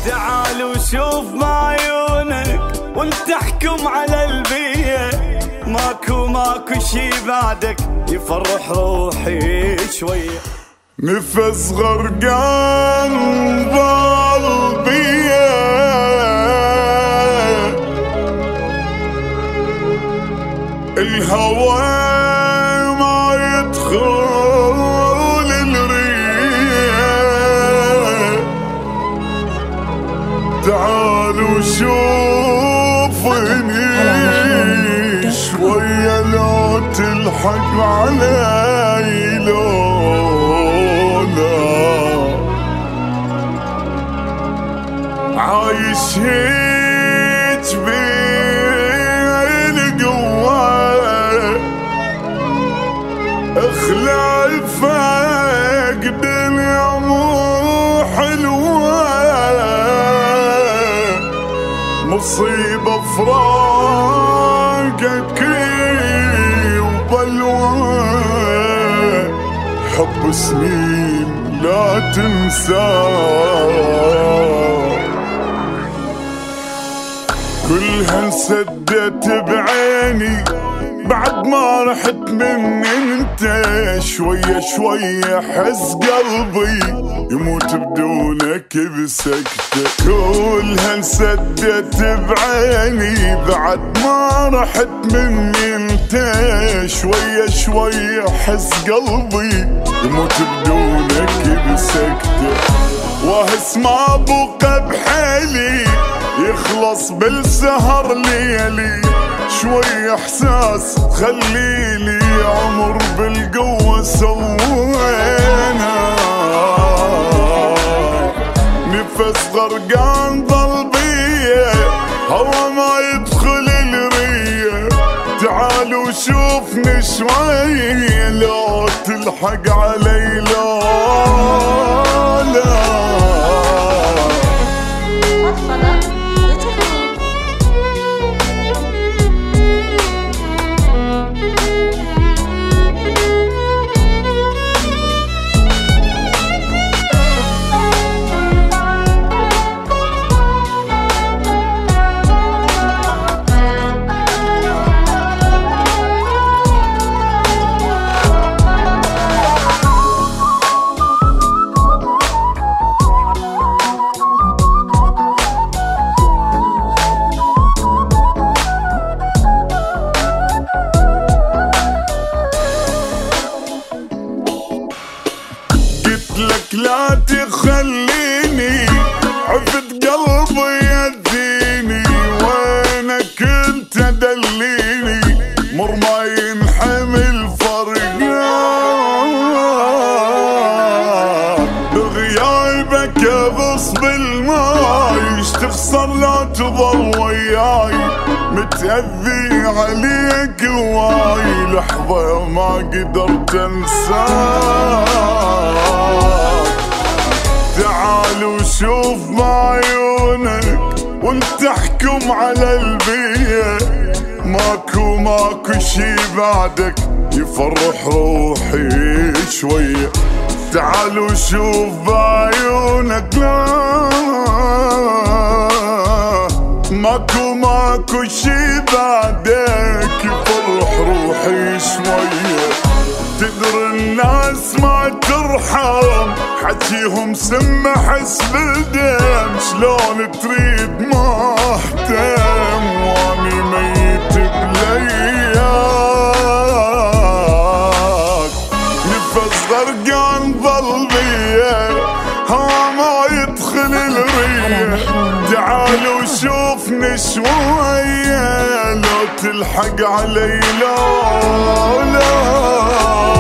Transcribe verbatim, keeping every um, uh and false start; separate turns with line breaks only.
تعال وشوف بعيونك وانت احكم على البية، ماكو ماكو شي بعدك يفرح روحي شوية.
نفس غرقان قلبي الهوى ما يدخل الريح، تعال وشوفني شوية لو تلحق علي لولا عايش هيج بين قوة اخلع فقد اليوم حلوة، مصيبة فراقك وبلوى، حب سنين لا تنساه كلها انسدت بعيني بعد ما رحت مني انت، شوية شوية حس قلبي يموت بدونك بسكتة، كلها انسدت بعيني بعد ما رحت مني انت، شوية شوية حس قلبي يموت بدونك بسكتة، واهس ما بقى بحالي يخلص بالسهر ليلي، شوي احساس خليلي عمر بالقوة سوينا، نفس غرقان قلبي هوا ما يدخل الرية، تعال وشوفني شوي لو تلحق علي لولا. لك لا تخليني عفت قلبي يديني، وينك انت دليني مر ما ينحمل فرقان، بغيابك ابص بالماي تخسر لا تضل وياي، متأذي عليك هواي لحظة ما قدرت انساك، تعال وشوف بعيونك وانت احكم على البية، ماكو ماكو شي بعدك يفرح روحي شوية، تعال وشوف بعيونك لا ماكو ماكو شي بعدك يفرح روحي شوية، تدري الناس ما ترحم حكيهم سم احس بالدم، شلون تريد ما اهتم واني ميت بلياك، نفس غرقان ظلبيه هوا ما يدخل الريه، تعال وشوفني شوية لو تلحق علي لولا.